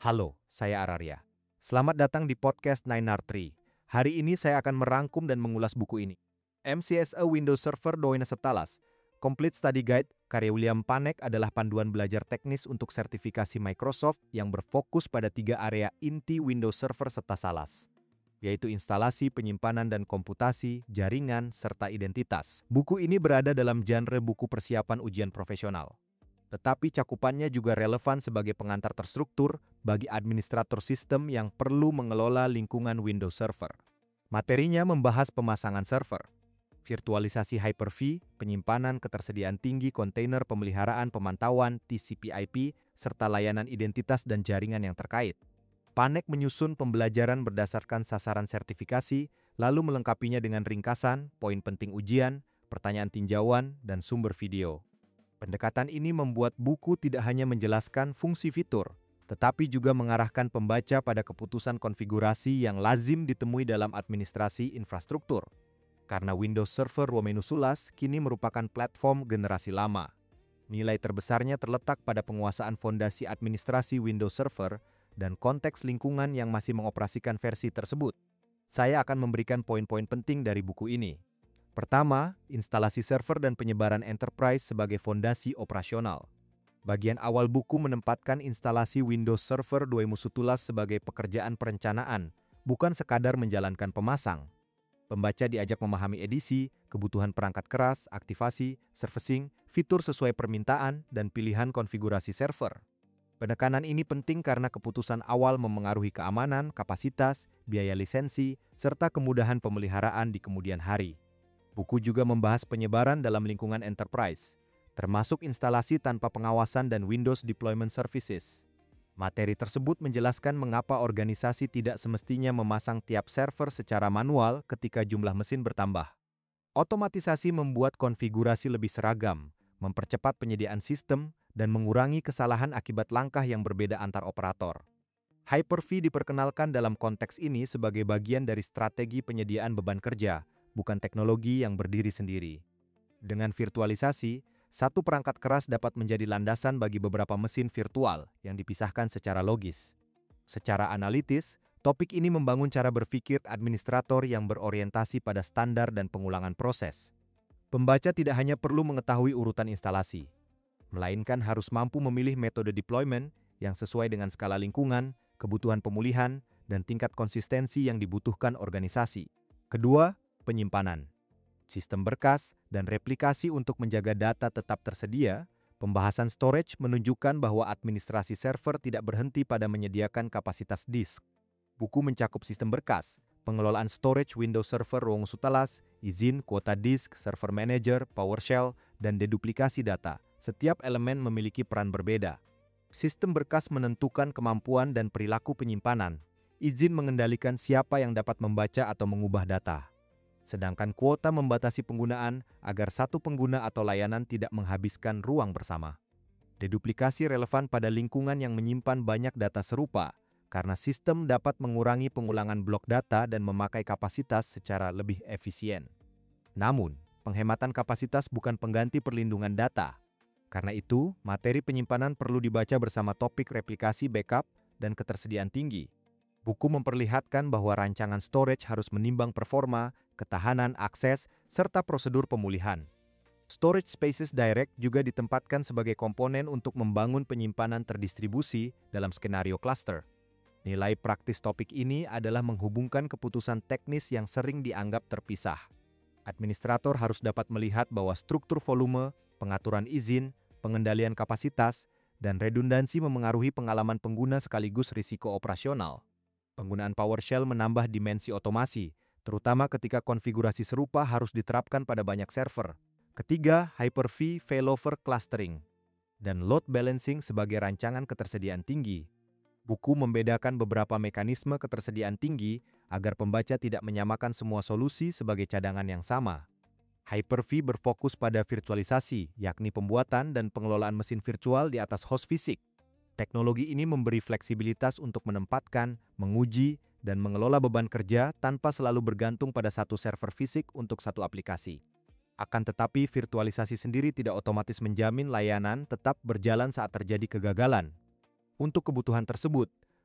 Halo, saya Araria. Selamat datang di podcast 9R3. Hari ini saya akan merangkum dan mengulas buku ini. MCSE Windows Server 2017, Complete Study Guide, karya William Panek adalah panduan belajar teknis untuk sertifikasi Microsoft yang berfokus pada 3 area inti Windows Server serta SALAS, yaitu instalasi, penyimpanan dan komputasi, jaringan, serta identitas. Buku ini berada dalam genre buku persiapan ujian profesional. Tetapi cakupannya juga relevan sebagai pengantar terstruktur bagi administrator sistem yang perlu mengelola lingkungan Windows Server. Materinya membahas pemasangan server, virtualisasi Hyper-V, penyimpanan ketersediaan tinggi kontainer pemeliharaan pemantauan TCP/IP, serta layanan identitas dan jaringan yang terkait. Panek menyusun pembelajaran berdasarkan sasaran sertifikasi, lalu melengkapinya dengan ringkasan, poin penting ujian, pertanyaan tinjauan, dan sumber video. Pendekatan ini membuat buku tidak hanya menjelaskan fungsi fitur, tetapi juga mengarahkan pembaca pada keputusan konfigurasi yang lazim ditemui dalam administrasi infrastruktur. Karena Windows Server 2011 kini merupakan platform generasi lama. Nilai terbesarnya terletak pada penguasaan fondasi administrasi Windows Server dan konteks lingkungan yang masih mengoperasikan versi tersebut. Saya akan memberikan poin-poin penting dari buku ini. Pertama, instalasi server dan penyebaran enterprise sebagai fondasi operasional. Bagian awal buku menempatkan instalasi Windows Server 2011 sebagai pekerjaan perencanaan, bukan sekadar menjalankan pemasang. Pembaca diajak memahami edisi, kebutuhan perangkat keras, aktivasi, servicing, fitur sesuai permintaan, dan pilihan konfigurasi server. Penekanan ini penting karena keputusan awal memengaruhi keamanan, kapasitas, biaya lisensi, serta kemudahan pemeliharaan di kemudian hari. Buku juga membahas penyebaran dalam lingkungan enterprise, termasuk instalasi tanpa pengawasan dan Windows Deployment Services. Materi tersebut menjelaskan mengapa organisasi tidak semestinya memasang tiap server secara manual ketika jumlah mesin bertambah. Otomatisasi membuat konfigurasi lebih seragam, mempercepat penyediaan sistem, dan mengurangi kesalahan akibat langkah yang berbeda antar operator. Hyper-V diperkenalkan dalam konteks ini sebagai bagian dari strategi penyediaan beban kerja, bukan teknologi yang berdiri sendiri. Dengan virtualisasi, satu perangkat keras dapat menjadi landasan bagi beberapa mesin virtual yang dipisahkan secara logis. Secara analitis, topik ini membangun cara berpikir administrator yang berorientasi pada standar dan pengulangan proses. Pembaca tidak hanya perlu mengetahui urutan instalasi, melainkan harus mampu memilih metode deployment yang sesuai dengan skala lingkungan, kebutuhan pemulihan, dan tingkat konsistensi yang dibutuhkan organisasi. Kedua, penyimpanan. Sistem berkas dan replikasi untuk menjaga data tetap tersedia. Pembahasan storage menunjukkan bahwa administrasi server tidak berhenti pada menyediakan kapasitas disk. Buku mencakup sistem berkas, pengelolaan storage Windows Server 2011, izin, kuota disk, server manager, PowerShell, dan deduplikasi data. Setiap elemen memiliki peran berbeda. Sistem berkas menentukan kemampuan dan perilaku penyimpanan. Izin mengendalikan siapa yang dapat membaca atau mengubah data. Sedangkan kuota membatasi penggunaan agar satu pengguna atau layanan tidak menghabiskan ruang bersama. Deduplikasi relevan pada lingkungan yang menyimpan banyak data serupa, karena sistem dapat mengurangi pengulangan blok data dan memakai kapasitas secara lebih efisien. Namun, penghematan kapasitas bukan pengganti perlindungan data. Karena itu, materi penyimpanan perlu dibaca bersama topik replikasi backup dan ketersediaan tinggi. Buku memperlihatkan bahwa rancangan storage harus menimbang performa, ketahanan akses, serta prosedur pemulihan. Storage Spaces Direct juga ditempatkan sebagai komponen untuk membangun penyimpanan terdistribusi dalam skenario cluster. Nilai praktis topik ini adalah menghubungkan keputusan teknis yang sering dianggap terpisah. Administrator harus dapat melihat bahwa struktur volume, pengaturan izin, pengendalian kapasitas, dan redundansi memengaruhi pengalaman pengguna sekaligus risiko operasional. Penggunaan PowerShell menambah dimensi otomasi, terutama ketika konfigurasi serupa harus diterapkan pada banyak server. Ketiga, Hyper-V failover clustering dan load balancing sebagai rancangan ketersediaan tinggi. Buku membedakan beberapa mekanisme ketersediaan tinggi agar pembaca tidak menyamakan semua solusi sebagai cadangan yang sama. Hyper-V berfokus pada virtualisasi, yakni pembuatan dan pengelolaan mesin virtual di atas host fisik. Teknologi ini memberi fleksibilitas untuk menempatkan, menguji, dan mengelola beban kerja tanpa selalu bergantung pada satu server fisik untuk satu aplikasi. Akan tetapi, virtualisasi sendiri tidak otomatis menjamin layanan tetap berjalan saat terjadi kegagalan. Untuk kebutuhan tersebut,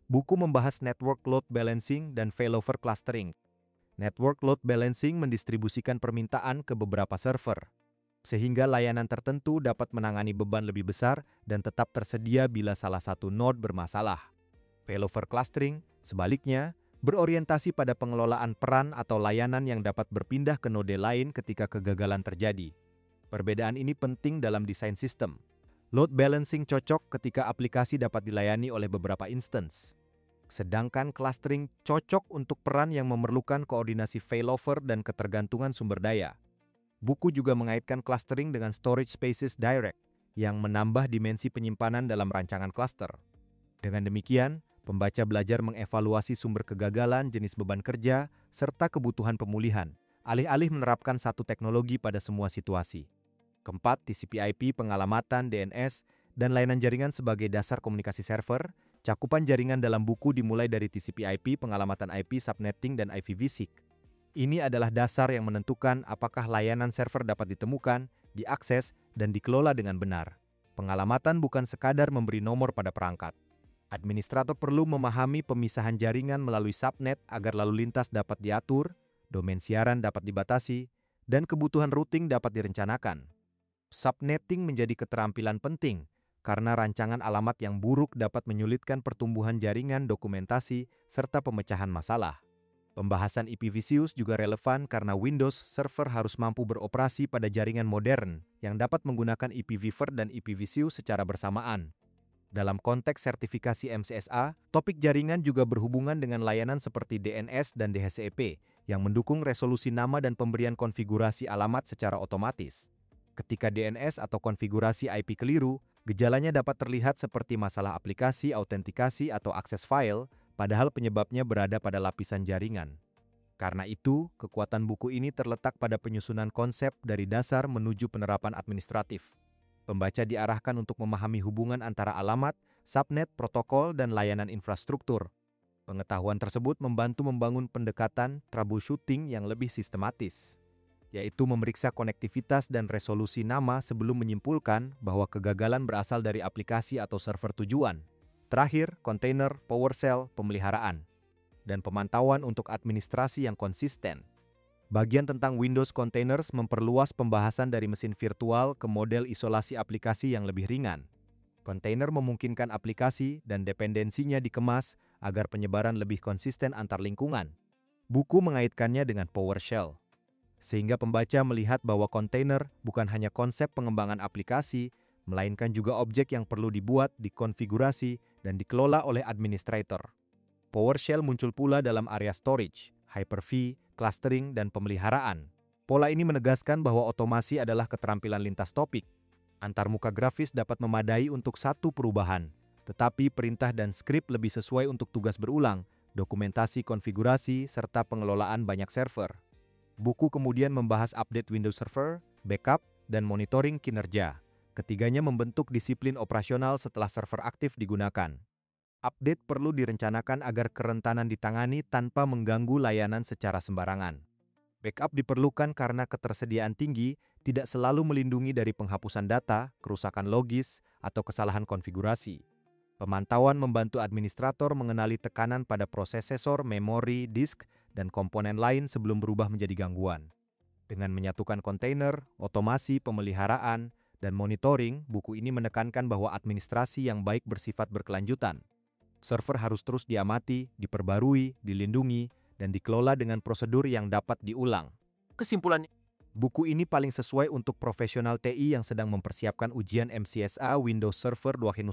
Buku membahas network load balancing dan failover clustering. Network load balancing mendistribusikan permintaan ke beberapa server, sehingga layanan tertentu dapat menangani beban lebih besar dan tetap tersedia bila salah satu node bermasalah. Failover clustering, sebaliknya, berorientasi pada pengelolaan peran atau layanan yang dapat berpindah ke node lain ketika kegagalan terjadi. Perbedaan ini penting dalam desain sistem. Load balancing cocok ketika aplikasi dapat dilayani oleh beberapa instance. Sedangkan clustering cocok untuk peran yang memerlukan koordinasi failover dan ketergantungan sumber daya. Buku juga mengaitkan clustering dengan storage spaces direct, yang menambah dimensi penyimpanan dalam rancangan cluster. Dengan demikian, pembaca belajar mengevaluasi sumber kegagalan, jenis beban kerja, serta kebutuhan pemulihan, alih-alih menerapkan satu teknologi pada semua situasi. Keempat, TCP/IP, pengalamatan, DNS, dan layanan jaringan sebagai dasar komunikasi server. Cakupan jaringan dalam buku dimulai dari TCP/IP, pengalamatan IP, subnetting, dan IPv6. Ini adalah dasar yang menentukan apakah layanan server dapat ditemukan, diakses, dan dikelola dengan benar. Pengalamatan bukan sekadar memberi nomor pada perangkat. Administrator perlu memahami pemisahan jaringan melalui subnet agar lalu lintas dapat diatur, domain siaran dapat dibatasi, dan kebutuhan routing dapat direncanakan. Subnetting menjadi keterampilan penting karena rancangan alamat yang buruk dapat menyulitkan pertumbuhan jaringan, dokumentasi, serta pemecahan masalah. Pembahasan IPv6 juga relevan karena Windows Server harus mampu beroperasi pada jaringan modern yang dapat menggunakan IPv4 dan IPv6 secara bersamaan. Dalam konteks sertifikasi MCSA, topik jaringan juga berhubungan dengan layanan seperti DNS dan DHCP yang mendukung resolusi nama dan pemberian konfigurasi alamat secara otomatis. Ketika DNS atau konfigurasi IP keliru, gejalanya dapat terlihat seperti masalah aplikasi, autentikasi, atau akses file, padahal penyebabnya berada pada lapisan jaringan. Karena itu, kekuatan buku ini terletak pada penyusunan konsep dari dasar menuju penerapan administratif. Pembaca diarahkan untuk memahami hubungan antara alamat, subnet, protokol, dan layanan infrastruktur. Pengetahuan tersebut membantu membangun pendekatan troubleshooting yang lebih sistematis, yaitu memeriksa konektivitas dan resolusi nama sebelum menyimpulkan bahwa kegagalan berasal dari aplikasi atau server tujuan. Terakhir, kontainer, PowerShell, pemeliharaan, dan pemantauan untuk administrasi yang konsisten. Bagian tentang Windows Containers memperluas pembahasan dari mesin virtual ke model isolasi aplikasi yang lebih ringan. Kontainer memungkinkan aplikasi dan dependensinya dikemas agar penyebaran lebih konsisten antar lingkungan. Buku mengaitkannya dengan PowerShell, sehingga pembaca melihat bahwa kontainer bukan hanya konsep pengembangan aplikasi, melainkan juga objek yang perlu dibuat, dikonfigurasi, dan dikelola oleh administrator. PowerShell muncul pula dalam area storage, Hyper-V, clustering, dan pemeliharaan. Pola ini menegaskan bahwa otomasi adalah keterampilan lintas topik. Antarmuka grafis dapat memadai untuk satu perubahan, tetapi perintah dan skrip lebih sesuai untuk tugas berulang, dokumentasi konfigurasi, serta pengelolaan banyak server. Buku kemudian membahas update Windows Server, backup, dan monitoring kinerja. Ketiganya membentuk disiplin operasional setelah server aktif digunakan. Update perlu direncanakan agar kerentanan ditangani tanpa mengganggu layanan secara sembarangan. Backup diperlukan karena ketersediaan tinggi tidak selalu melindungi dari penghapusan data, kerusakan logis, atau kesalahan konfigurasi. Pemantauan membantu administrator mengenali tekanan pada prosesor, memori, disk, dan komponen lain sebelum berubah menjadi gangguan. Dengan menyatukan kontainer, otomasi, pemeliharaan, dan monitoring, buku ini menekankan bahwa administrasi yang baik bersifat berkelanjutan. Server harus terus diamati, diperbarui, dilindungi, dan dikelola dengan prosedur yang dapat diulang. Kesimpulannya, buku ini paling sesuai untuk profesional TI yang sedang mempersiapkan ujian MCSA Windows Server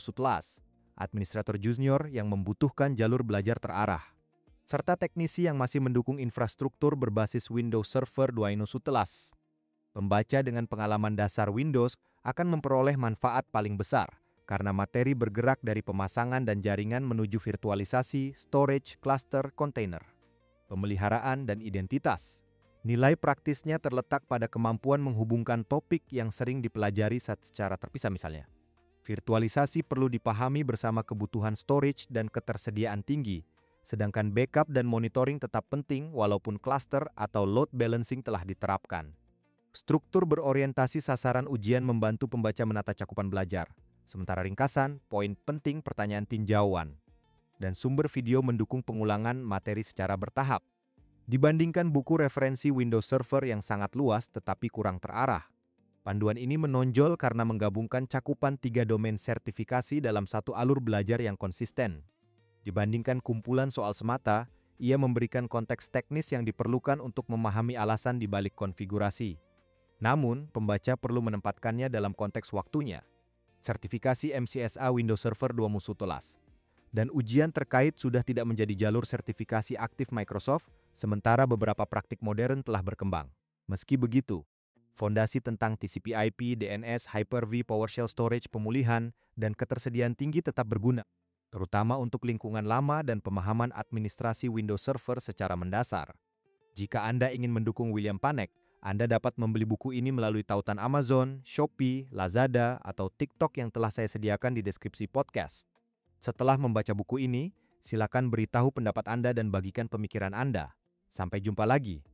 2 administrator junior yang membutuhkan jalur belajar terarah, serta teknisi yang masih mendukung infrastruktur berbasis Windows Server 2. Pembaca dengan pengalaman dasar Windows akan memperoleh manfaat paling besar, karena materi bergerak dari pemasangan dan jaringan menuju virtualisasi, storage, cluster, container, pemeliharaan, dan identitas. Nilai praktisnya terletak pada kemampuan menghubungkan topik yang sering dipelajari secara terpisah misalnya. Virtualisasi perlu dipahami bersama kebutuhan storage dan ketersediaan tinggi, sedangkan backup dan monitoring tetap penting walaupun cluster atau load balancing telah diterapkan. Struktur berorientasi sasaran ujian membantu pembaca menata cakupan belajar, sementara ringkasan, poin penting, pertanyaan tinjauan. dan sumber video mendukung pengulangan materi secara bertahap. Dibandingkan buku referensi Windows Server yang sangat luas tetapi kurang terarah. Panduan ini menonjol karena menggabungkan cakupan 3 domain sertifikasi dalam satu alur belajar yang konsisten. Dibandingkan kumpulan soal semata, ia memberikan konteks teknis yang diperlukan untuk memahami alasan di balik konfigurasi. Namun, pembaca perlu menempatkannya dalam konteks waktunya. Sertifikasi MCSA Windows Server 2 musuh telas. Dan ujian terkait sudah tidak menjadi jalur sertifikasi aktif Microsoft, sementara beberapa praktik modern telah berkembang. Meski begitu, fondasi tentang TCP/IP, DNS, Hyper-V, PowerShell Storage, pemulihan, dan ketersediaan tinggi tetap berguna, terutama untuk lingkungan lama dan pemahaman administrasi Windows Server secara mendasar. Jika Anda ingin mendukung William Panek, Anda dapat membeli buku ini melalui tautan Amazon, Shopee, Lazada, atau TikTok yang telah saya sediakan di deskripsi podcast. Setelah membaca buku ini, silakan beritahu pendapat Anda dan bagikan pemikiran Anda. Sampai jumpa lagi.